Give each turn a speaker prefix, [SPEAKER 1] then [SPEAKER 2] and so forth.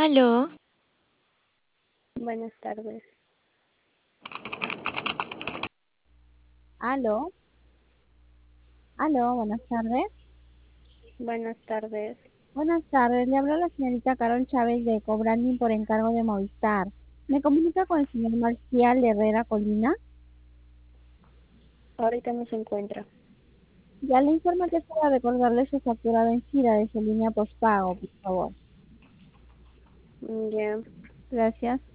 [SPEAKER 1] Aló,
[SPEAKER 2] Buenas tardes.
[SPEAKER 3] Aló, aló, buenas tardes.
[SPEAKER 2] Buenas tardes.
[SPEAKER 3] Buenas tardes, le habló la señorita Carol Chávez de Cobranding por encargo de Movistar. ¿Me comunica con el señor Marcial Herrera Colina?
[SPEAKER 2] Ahorita no se encuentra.
[SPEAKER 3] Ya le informo que es para recordarle su factura vencida de su línea postpago, por favor.
[SPEAKER 2] Ya.
[SPEAKER 3] Gracias.